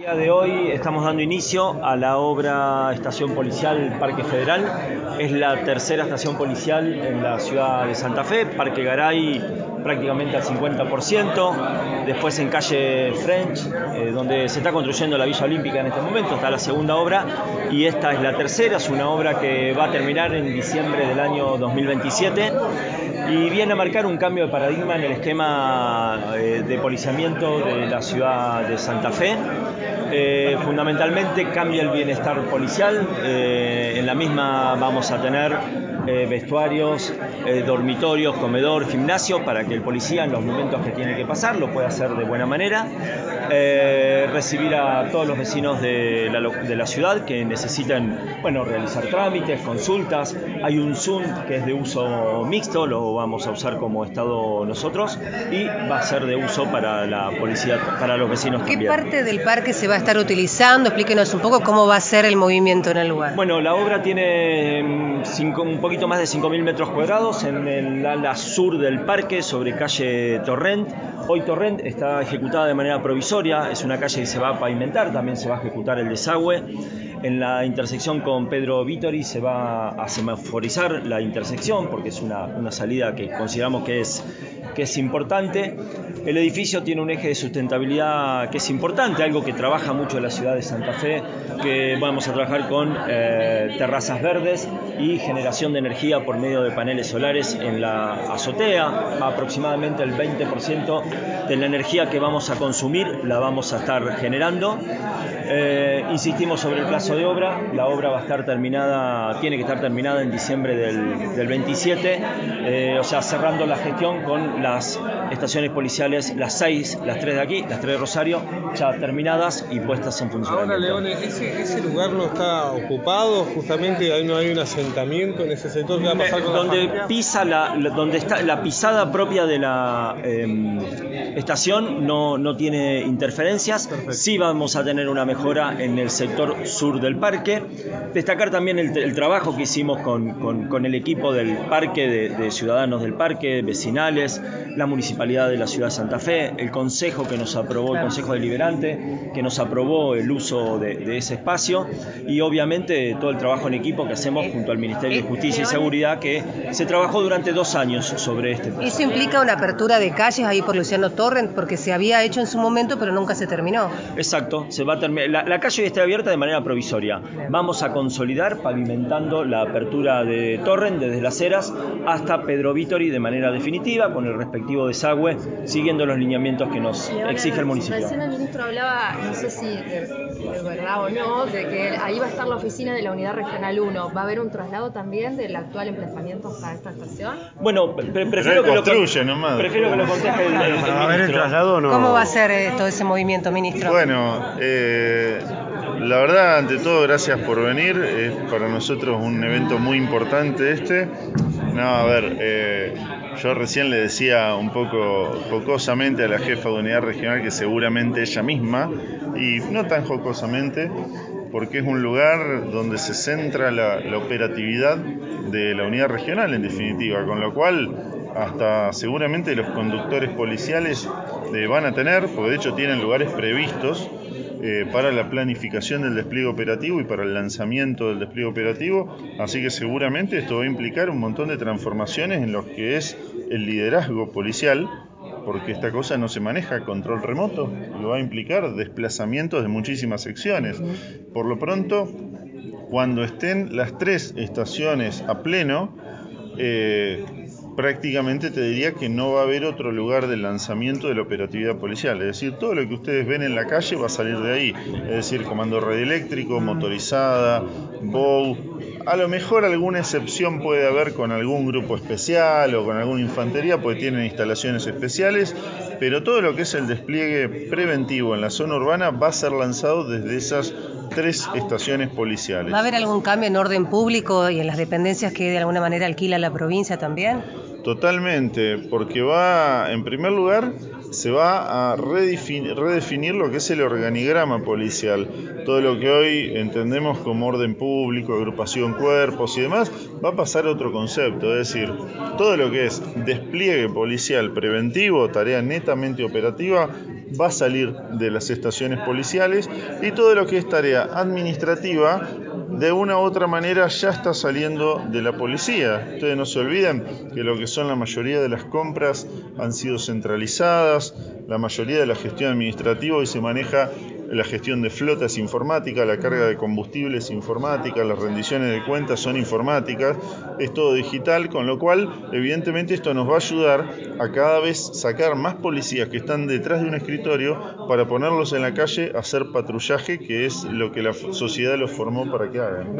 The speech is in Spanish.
El día de hoy estamos dando inicio a la obra Estación Policial Parque Federal. Es la tercera estación policial en la ciudad de Santa Fe. Parque Garay prácticamente al 50%. Después en calle French, donde se está construyendo la Villa Olímpica en este momento, está la segunda obra. Y esta es la tercera, es una obra que va a terminar en diciembre del año 2027. Y viene a marcar un cambio de paradigma en el esquema de policiamiento de la ciudad de Santa Fe. Fundamentalmente cambia el bienestar policial. En la misma vamos a tener vestuarios, dormitorios, comedor, gimnasio, para que el policía en los momentos que tiene que pasar lo pueda hacer de buena manera. Recibir a todos los vecinos de la ciudad que necesiten realizar trámites, consultas. Hay un Zoom que es de uso mixto, lo vamos a usar como Estado nosotros, y va a ser de uso para la policía, para los vecinos también. ¿Qué parte del parque se va a estar utilizando? Explíquenos un poco cómo va a ser el movimiento en el lugar. Bueno, la obra tiene un poquito más de 5.000 metros cuadrados en el ala sur del parque, sobre calle Torrent. Hoy Torrent está ejecutada de manera provisoria, es una calle que se va a pavimentar, también se va a ejecutar el desagüe. En la intersección con Pedro Vítori se va a semaforizar la intersección porque es una salida que consideramos que es importante. El edificio tiene un eje de sustentabilidad que es importante, algo que trabaja mucho la ciudad de Santa Fe, que vamos a trabajar con terrazas verdes y generación de energía por medio de paneles solares en la azotea. Aproximadamente el 20% de la energía que vamos a consumir la vamos a estar generando. Insistimos sobre el plazo de obra. La obra va a estar terminada, tiene que estar terminada en diciembre del 27, o sea, cerrando la gestión con las estaciones policiales, las 6, las 3 de aquí, las 3 de Rosario, ya terminadas y puestas en funcionamiento. Ahora, Leone, ¿ese lugar no está ocupado? Justamente ahí no hay un asentamiento en ese sector. ¿Qué va a pasar con donde la pisa donde está la pisada propia de la estación no tiene interferencias. Perfecto. Sí vamos a tener una mejora en el sector sur del parque. Destacar también el trabajo que hicimos con el equipo del parque, de ciudadanos del parque, vecinales, la municipalidad de la ciudad de Santa Fe, el consejo que nos aprobó, el consejo deliberante que nos aprobó el uso de ese espacio, y obviamente todo el trabajo en equipo que hacemos junto al Ministerio de Justicia y Seguridad, que se trabajó durante 2 años sobre este proyecto. ¿Eso implica una apertura de calles ahí por Luciano Torrent? Porque se había hecho en su momento, pero nunca se terminó. Exacto, se va a terminar. La calle está abierta de manera provisoria. Vamos a consolidar pavimentando la apertura de Torrent desde Las Heras hasta Pedro Vítori de manera definitiva, con el respectivo desagüe, siguiendo los lineamientos que nos exige el municipio. Recién el ministro hablaba, no sé si de verdad o no, de que ahí va a estar la oficina de la Unidad Regional 1. ¿Va a haber un traslado también del actual emplazamiento hasta esta estación? Bueno, prefiero que lo conteste el ministro. ¿Va a haber el traslado o no? ¿Cómo va a ser todo ese movimiento, ministro? Bueno, la verdad, ante todo, gracias por venir. Es para nosotros un evento muy importante este. Yo recién le decía un poco jocosamente a la jefa de unidad regional que seguramente ella misma, y no tan jocosamente, porque es un lugar donde se centra la operatividad de la unidad regional, en definitiva, con lo cual hasta seguramente los conductores policiales van a tener, porque de hecho tienen lugares previstos para la planificación del despliegue operativo y para el lanzamiento del despliegue operativo, así que seguramente esto va a implicar un montón de transformaciones en lo que es el liderazgo policial, porque esta cosa no se maneja a control remoto, lo va a implicar desplazamientos de muchísimas secciones. Por lo pronto, cuando estén las 3 estaciones a pleno, prácticamente te diría que no va a haber otro lugar de lanzamiento de la operatividad policial. Es decir, todo lo que ustedes ven en la calle va a salir de ahí. Es decir, comando radioeléctrico, motorizada, BOW. A lo mejor alguna excepción puede haber con algún grupo especial o con alguna infantería, porque tienen instalaciones especiales, pero todo lo que es el despliegue preventivo en la zona urbana va a ser lanzado desde esas 3 estaciones policiales. ¿Va a haber algún cambio en orden público y en las dependencias que de alguna manera alquila la provincia también? Totalmente, porque en primer lugar, se va a redefinir lo que es el organigrama policial. Todo lo que hoy entendemos como orden público, agrupación cuerpos y demás, va a pasar a otro concepto, es decir, todo lo que es despliegue policial preventivo, tarea netamente operativa, va a salir de las estaciones policiales y todo lo que es tarea administrativa de una u otra manera ya está saliendo de la policía. Ustedes no se olviden que lo que son la mayoría de las compras han sido centralizadas, la mayoría de la gestión administrativa hoy se maneja. La gestión de flotas informática, la carga de combustibles informática, las rendiciones de cuentas son informáticas, es todo digital, con lo cual evidentemente esto nos va a ayudar a cada vez sacar más policías que están detrás de un escritorio para ponerlos en la calle a hacer patrullaje, que es lo que la sociedad los formó para que hagan.